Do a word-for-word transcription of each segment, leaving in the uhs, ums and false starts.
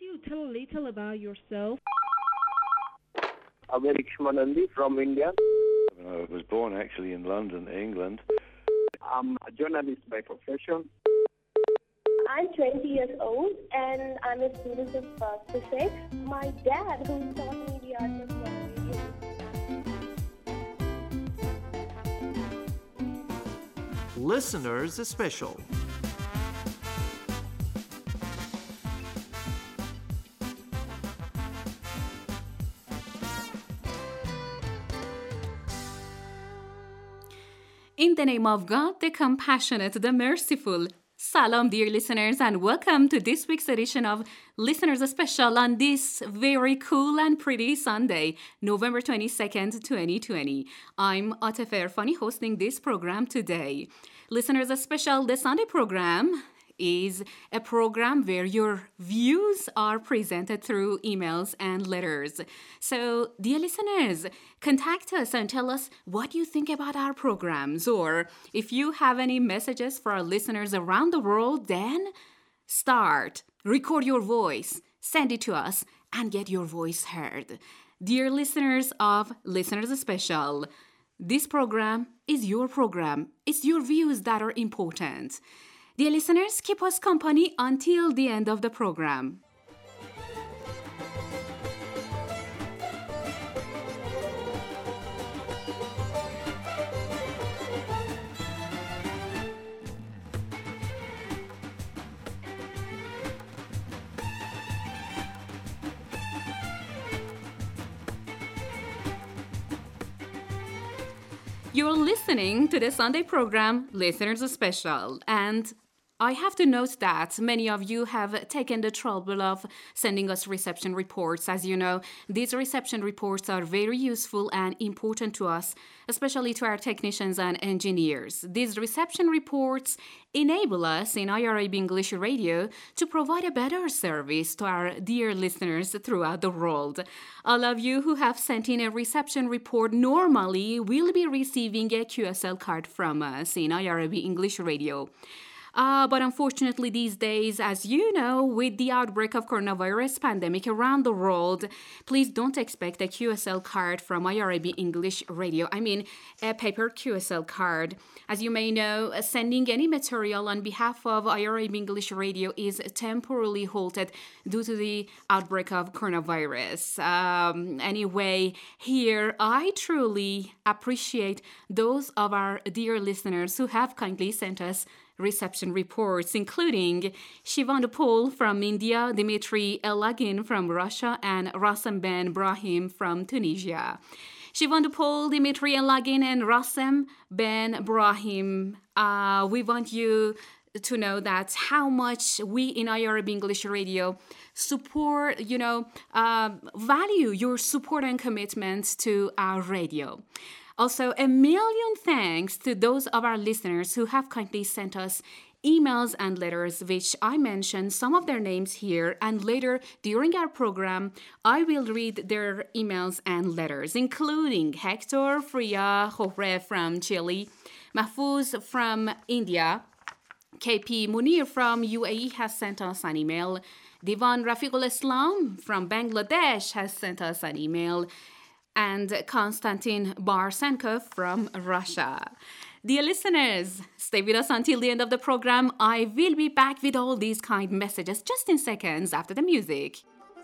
you tell a little about yourself? Amerik Shmanandi from India. I was born actually in London, England. I'm a journalist by profession. I'm twenty years old and I'm a student of uh, physics. My dad, who taught me the art of radio. Listeners Special. In the name of God, the compassionate, the merciful. Salam, dear listeners, and welcome to this week's edition of Listeners Special on this very cool and pretty Sunday, November twenty-second, twenty twenty. I'm Atif Erfani hosting this program today. Listeners Special, the Sunday program is a program where your views are presented through emails and letters. So, dear listeners, contact us and tell us what you think about our programs, or if you have any messages for our listeners around the world, then start, record your voice, send it to us, and get your voice heard. Dear listeners of Listeners Special, this program is your program. It's your views that are important. Dear listeners, keep us company until the end of the program. You're listening to the Sunday program, Listeners Special, and I have to note that many of you have taken the trouble of sending us reception reports. As you know, these reception reports are very useful and important to us, especially to our technicians and engineers. These reception reports enable us in I R A B English Radio to provide a better service to our dear listeners throughout the world. All of you who have sent in a reception report normally will be receiving a Q S L card from us in I R A B English Radio. Uh, but unfortunately these days, as you know, with the outbreak of coronavirus pandemic around the world, please don't expect a Q S L card from I R A B English Radio. I mean, a paper Q S L card. As you may know, sending any material on behalf of I R A B English Radio is temporarily halted due to the outbreak of coronavirus. Um, anyway, here I truly appreciate those of our dear listeners who have kindly sent us reception reports, including Shivan Paul from India, Dimitri Elagin from Russia, and Rassem Ben Brahim from Tunisia. Shivan Paul, Dimitri Elagin, and Rassem Ben Brahim, uh, we want you to know that how much we in I R A B English Radio support, you know, uh, value your support and commitment to our radio. Also, a million thanks to those of our listeners who have kindly sent us emails and letters, which I mentioned some of their names here, and later during our program, I will read their emails and letters, including Hector Fria Jofre from Chile, Mahfouz from India, K P Munir from U A E has sent us an email, Divan Rafiqul Islam from Bangladesh has sent us an email, and Konstantin Barsenkov from Russia. Dear listeners, stay with us until the end of the program. I will be back with all these kind messages just in seconds after the music.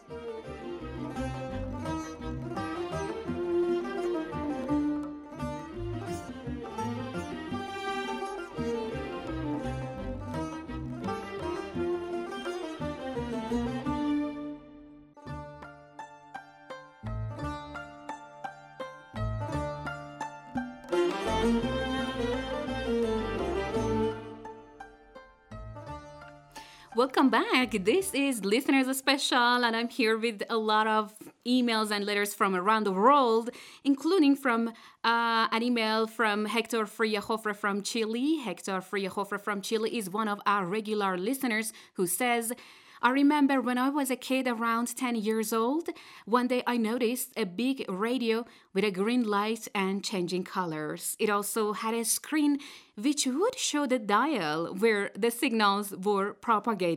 Welcome back. This is Listeners Special, and I'm here with a lot of emails and letters from around the world, including from uh, an email from Hector Fria Jofre from Chile. Hector Fria Jofre from Chile is one of our regular listeners who says, I remember when I was a kid around ten years old, one day I noticed a big radio with a green light and changing colors. It also had a screen which would show the dial where the signals were propagated.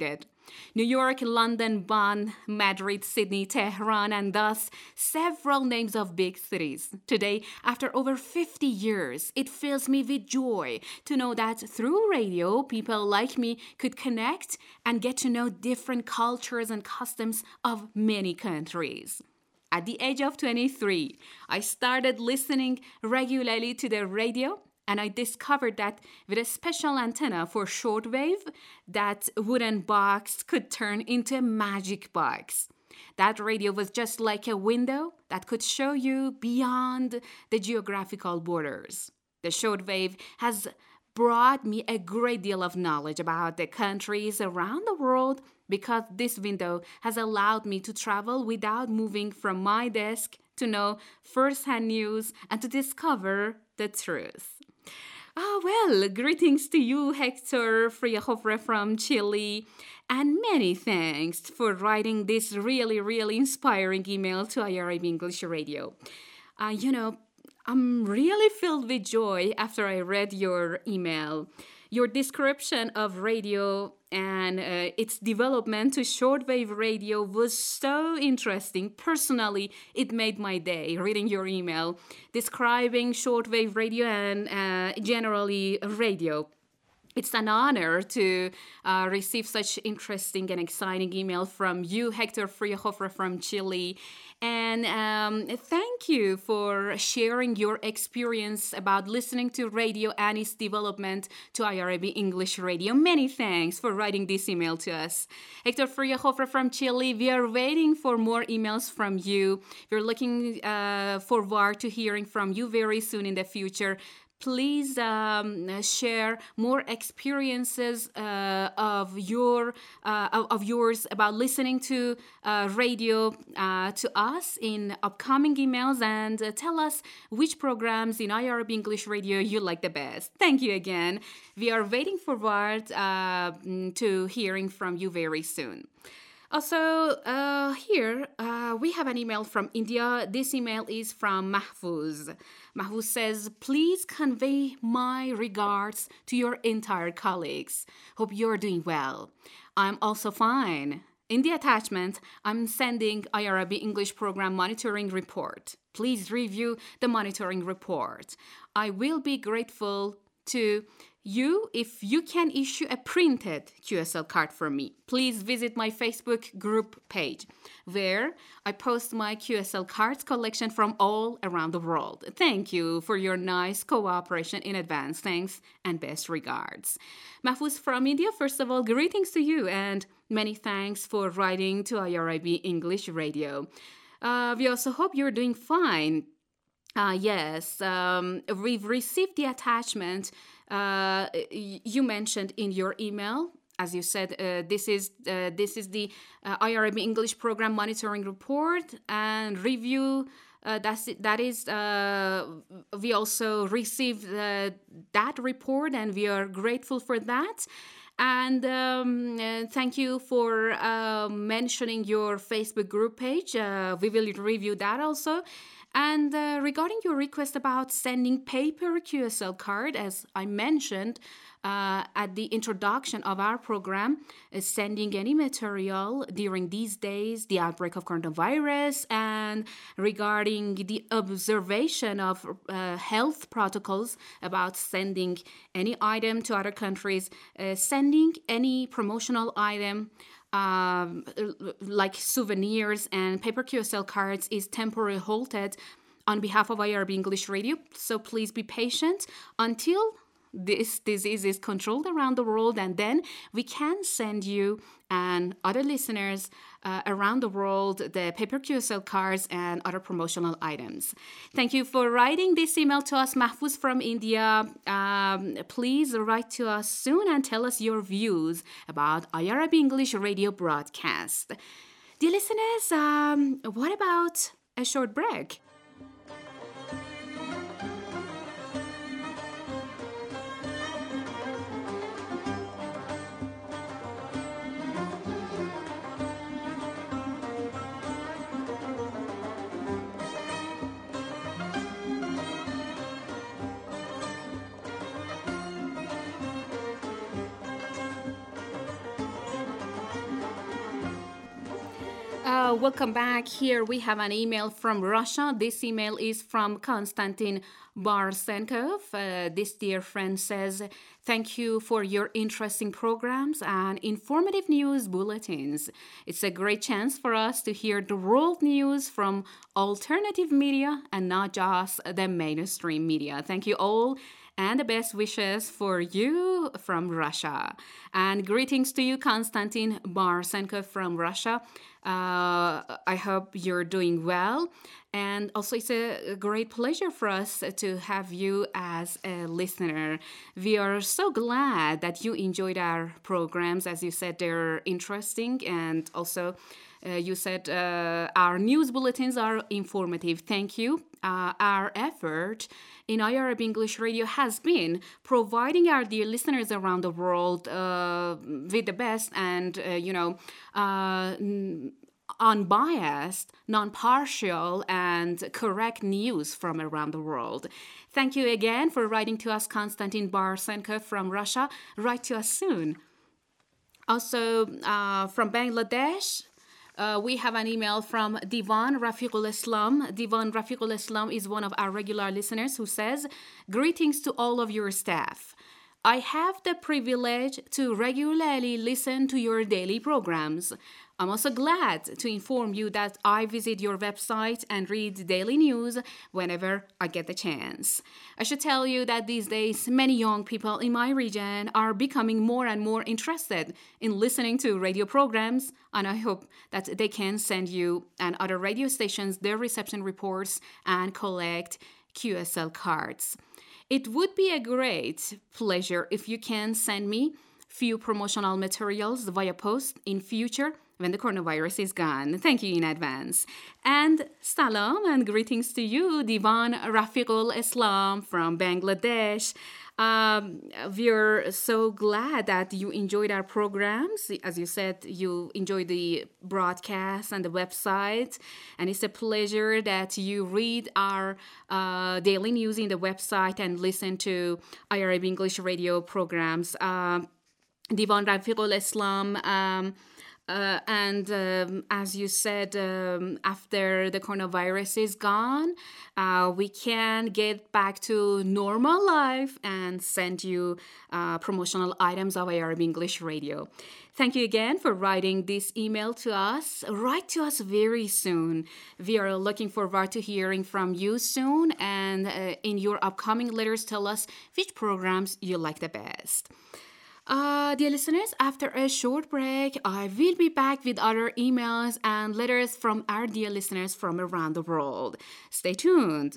New York, London, Bonn, Madrid, Sydney, Tehran, and thus several names of big cities. Today, after over fifty years, it fills me with joy to know that through radio, people like me could connect and get to know different cultures and customs of many countries. At the age of twenty-three, I started listening regularly to the radio, and I discovered that with a special antenna for shortwave, that wooden box could turn into a magic box. That radio was just like a window that could show you beyond the geographical borders. The shortwave has brought me a great deal of knowledge about the countries around the world because this window has allowed me to travel without moving from my desk to know first-hand news and to discover the truth. Oh, well, greetings to you, Hector Friajofre from Chile, and many thanks for writing this really, really inspiring email to I R A B English Radio. Uh, you know, I'm really filled with joy after I read your email. Your description of radio and uh, its development to shortwave radio was so interesting. Personally, it made my day reading your email describing shortwave radio and uh, generally radio. It's an honor to uh, receive such interesting and exciting email from you, Hector Friajofre from Chile. And um, thank you for sharing your experience about listening to radio and its development to I R A B English Radio. Many thanks for writing this email to us. Hector Friajofre from Chile, we are waiting for more emails from you. We're looking uh, forward to hearing from you very soon in the future. Please um, share more experiences uh, of your uh, of, of yours about listening to uh, radio uh, to us in upcoming emails, and uh, tell us which programs in I R A B English Radio you like the best. Thank you again. We are waiting forward uh, to hearing from you very soon. Also, uh, here uh, we have an email from India. This email is from Mahfouz. Mahfouz says, please convey my regards to your entire colleagues. Hope you're doing well. I'm also fine. In the attachment, I'm sending I R A B English Program Monitoring Report. Please review the monitoring report. I will be grateful to you if you can issue a printed Q S L card for me. Please visit my Facebook group page where I post my Q S L cards collection from all around the world. Thank you for your nice cooperation in advance. Thanks and best regards. Mahfouz from India, first of all, greetings to you and many thanks for writing to I R A B English Radio. Uh, we also hope you're doing fine. Uh, yes, um, we've received the attachment uh, you mentioned in your email. As you said, uh, this is uh, this is the uh, I R A B English Program Monitoring Report and review. Uh, that's that is. Uh, we also received uh, that report, and we are grateful for that. And um, uh, thank you for uh, mentioning your Facebook group page. Uh, we will review that also. And uh, regarding your request about sending paper Q S L card, as I mentioned uh, at the introduction of our program, uh, sending any material during these days, the outbreak of coronavirus, and regarding the observation of uh, health protocols about sending any item to other countries, uh, sending any promotional item Um, like souvenirs and paper Q S L cards is temporarily halted on behalf of I R B English Radio. So please be patient until this disease is controlled around the world, and then we can send you and other listeners uh, around the world the paper Q S L cards and other promotional items. Thank you for writing this email to us, Mahfouz from India. Um, please write to us soon and tell us your views about I R A B English Radio broadcast. Dear listeners, um, what about a short break? Uh, welcome back. Here we have an email from Russia. This email is from Konstantin Barsenkov. Uh, this dear friend says, thank you for your interesting programs and informative news bulletins. It's a great chance for us to hear the world news from alternative media and not just the mainstream media. Thank you all. And the best wishes for you from Russia. And greetings to you, Konstantin Barsenkov from Russia. Uh, I hope you're doing well. And also, it's a great pleasure for us to have you as a listener. We are so glad that you enjoyed our programs. As you said, they're interesting. And also, uh, you said uh, our news bulletins are informative. Thank you. Uh, our effort in I R B English Radio has been providing our dear listeners around the world uh, with the best and, uh, you know, uh, unbiased, non-partial, and correct news from around the world. Thank you again for writing to us, Konstantin Barsenkov from Russia. Write to us soon. Also, uh, from Bangladesh, Uh, we have an email from Divan Rafiqul Islam. Divan Rafiqul Islam is one of our regular listeners who says, greetings to all of your staff. I have the privilege to regularly listen to your daily programs. I'm also glad to inform you that I visit your website and read daily news whenever I get the chance. I should tell you that these days, many young people in my region are becoming more and more interested in listening to radio programs, and I hope that they can send you and other radio stations their reception reports and collect Q S L cards. It would be a great pleasure if you can send me few promotional materials via post in future when the coronavirus is gone. Thank you in advance. And salam and greetings to you, Divan Rafiqul Islam from Bangladesh. Um, we're so glad that you enjoyed our programs. As you said, you enjoyed the broadcast and the website. And it's a pleasure that you read our uh, daily news in the website and listen to I R B English radio programs. Uh, Divan Rafiqul Islam, um, Uh, and um, as you said, um, after the coronavirus is gone, uh, we can get back to normal life and send you uh, promotional items of I R B English Radio. Thank you again for writing this email to us. Write to us very soon. We are looking forward to hearing from you soon. And uh, in your upcoming letters, tell us which programs you like the best. Uh, dear listeners, after a short break, I will be back with other emails and letters from our dear listeners from around the world. Stay tuned.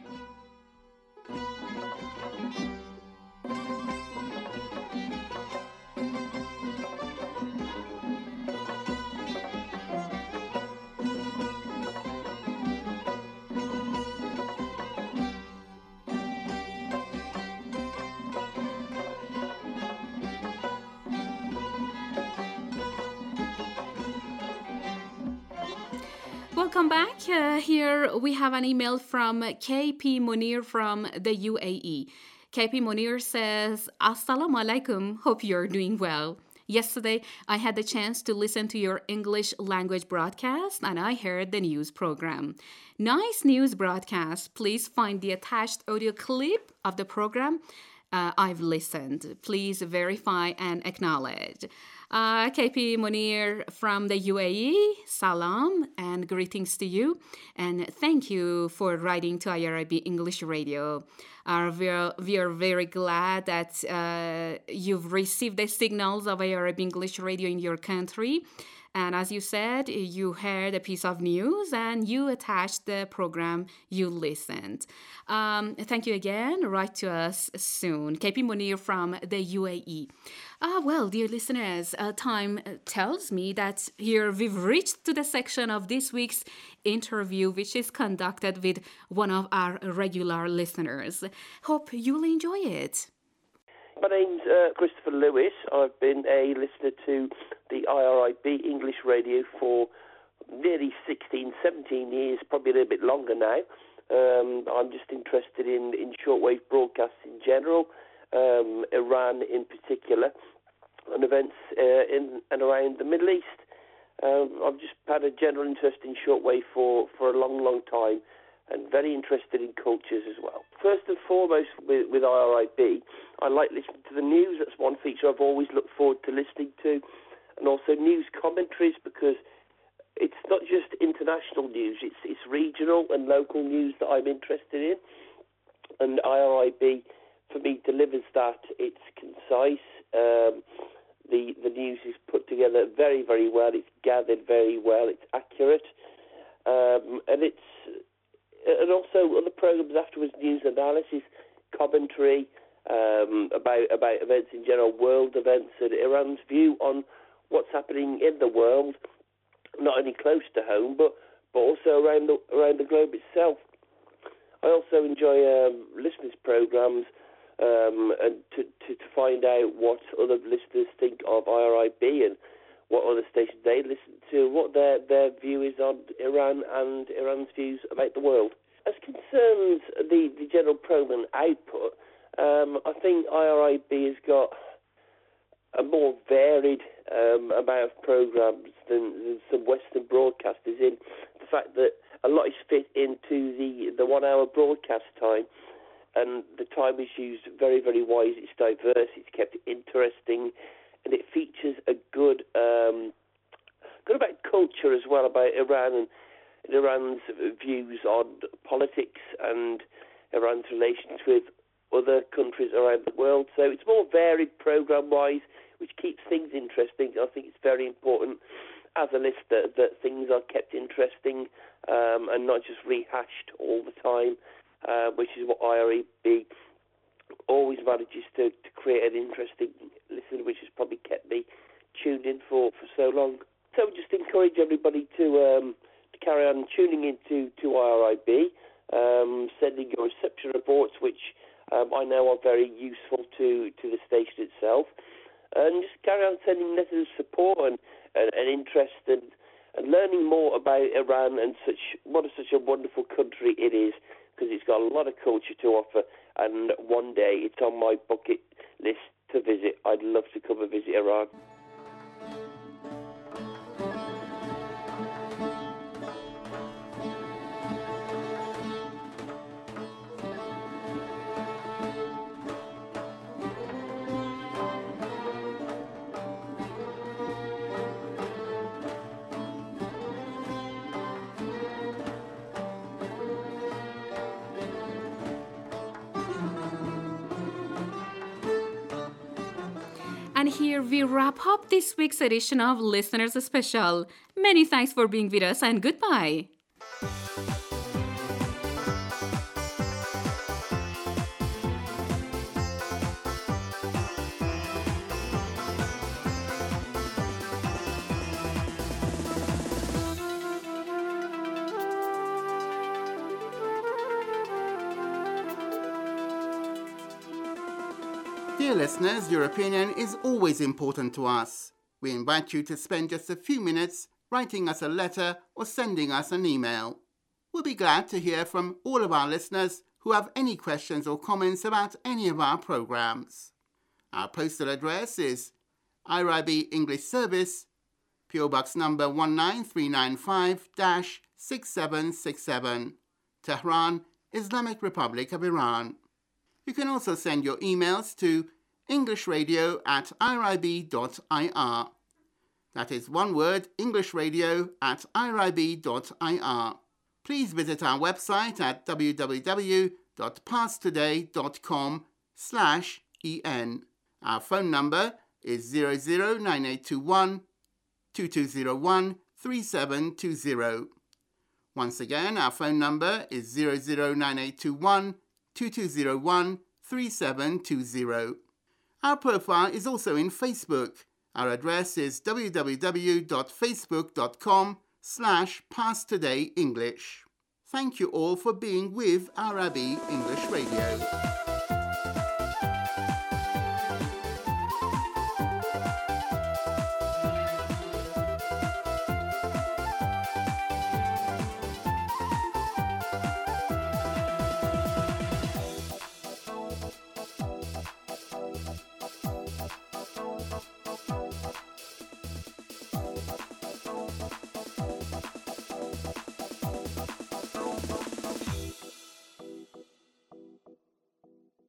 Welcome back. Uh, here we have an email from K P Munir from the U A E. K P Munir says, Assalamu alaikum. Hope you're doing well. Yesterday, I had the chance to listen to your English language broadcast and I heard the news program. Nice news broadcast. Please find the attached audio clip of the program. Uh, I've listened. Please verify and acknowledge. Uh, K P Munir from the U A E, salam and greetings to you. And thank you for writing to I R B English Radio. Uh, we, are, we are very glad that uh, you've received the signals of I R B English Radio in your country. And as you said, you heard a piece of news and you attached the program you listened. Um, thank you again. Write to us soon. K P Munir from the U A E. Ah, well, dear listeners, uh, time tells me that here we've reached to the section of this week's interview, which is conducted with one of our regular listeners. Hope you'll enjoy it. My name's uh, Christopher Lewis. I've been a listener to the I R I B English Radio for nearly sixteen, seventeen years, probably a little bit longer now. Um, I'm just interested in, in shortwave broadcasts in general, um, Iran in particular, and events uh, in and around the Middle East. Um, I've just had a general interest in shortwave for, for a long, long time, and very interested in cultures as well. First and foremost, with, with I R I B, I like listening to the news. That's one feature I've always looked forward to listening to, and also news commentaries, because it's not just international news, it's, it's regional and local news that I'm interested in, and I R I B, for me, delivers that. It's concise. Um, the the news is put together very, very well. It's gathered very well. It's accurate, um, and it's and also other programs afterwards: news analysis, commentary um, about about events in general, world events, and Iran's view on what's happening in the world, not only close to home, but but also around the around the globe itself. I also enjoy um, listeners' programs. Um, and to, to, to find out what other listeners think of I R I B and what other stations they listen to, what their, their view is on Iran and Iran's views about the world. As concerns the, the general program output, um, I think I R I B has got a more varied um, amount of programs than, than some Western broadcasters, in the fact that a lot is fit into the, the one-hour broadcast time, and the time is used very, very wise. It's diverse, it's kept interesting, and it features a good, um, good about culture as well, about Iran and, and Iran's views on politics and Iran's relations with other countries around the world. So it's more varied program-wise, which keeps things interesting. I think it's very important as a listener that things are kept interesting um, and not just rehashed all the time. Uh, which is what I R I B always manages to, to create an interesting listen, which has probably kept me tuned in for, for so long. So just encourage everybody to um, to carry on tuning into to I R I B, um, sending your reception reports, which um, I know are very useful to, to the station itself, and just carry on sending letters of support and, and, and interest and, and learning more about Iran and such what a, such a wonderful country it is, because it's got a lot of culture to offer, and one day it's on my bucket list to visit. I'd love to come and visit Iran. And here we wrap up this week's edition of Listeners Special. Many thanks for being with us, and goodbye. Dear listeners, your opinion is always important to us. We invite you to spend just a few minutes writing us a letter or sending us an email. We'll be glad to hear from all of our listeners who have any questions or comments about any of our programs. Our postal address is I R I B English Service, P O Box number one nine three nine five, six seven six seven, Tehran, Islamic Republic of Iran. You can also send your emails to englishradio at irib dot I R. That is one word, englishradio at irib dot I R. Please visit our website at w w w dot past today dot com slash E N. Our phone number is zero zero nine eight two one, two two zero one, three seven two zero. Once again, our phone number is zero zero nine eight two one, two two zero one, three seven two zero. Our profile is also in Facebook. Our address is w w w dot facebook dot com slash past today english. Thank you all for being with I R I B English Radio.